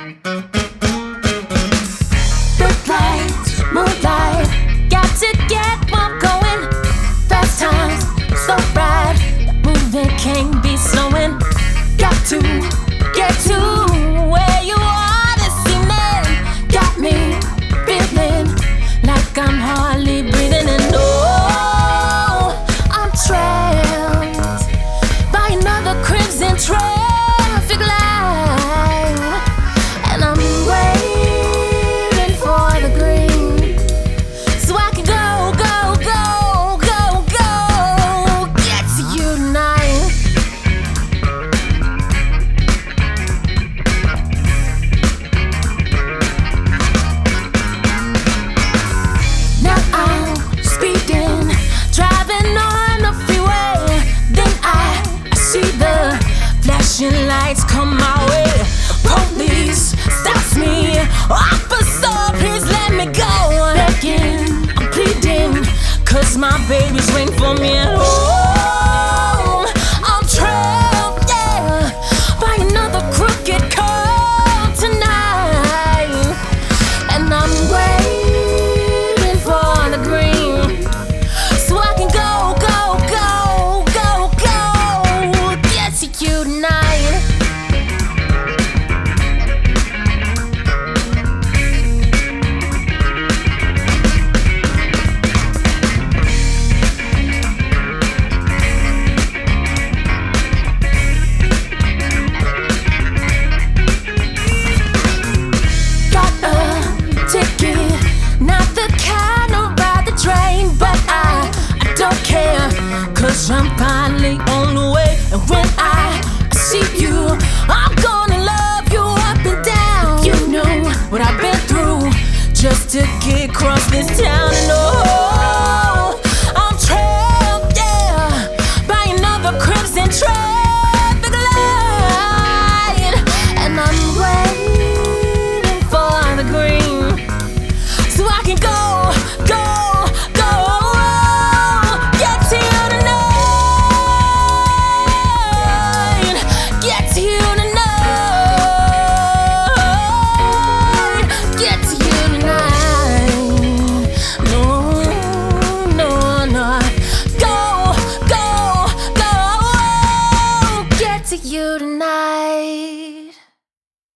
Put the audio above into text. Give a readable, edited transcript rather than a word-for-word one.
Good lights, moonlight, got to get one going. Fast times, so bright, moving can't be slowing. Got to get to where you are this evening. Got me feeling like I'm hardly breathing, and oh, I'm trapped by another crimson traffic light, and I'm waiting for the green so I can go, go, go, go, go, get to you tonight. Now I'm speeding, driving on the freeway. Then I see the flashing lights come my way. Police stops me. Officer, please let me go. Begging, I'm pleading, 'cause my baby's waiting for me at home. I'm trapped, yeah, by another crooked call tonight, and I'm waiting for the green so I can go, go, go, go, go, get to you tonight. Got a ticket, not the kind to ride the train, but I don't care, 'cause I'm finally on the way. And when I see you, I'm gonna love you up and down. You know what I've been through just to get across this town.